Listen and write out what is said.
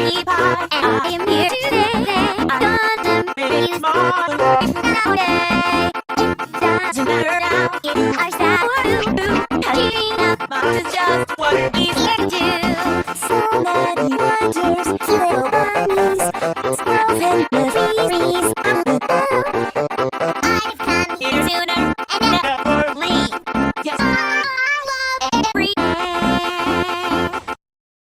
cherry pie, and I am here today. I'm gonna make you smile nowadays. Doesn't matter now if I sound blue. Keeping up is just what we can do. So many wonders, little bunnies, squirrels and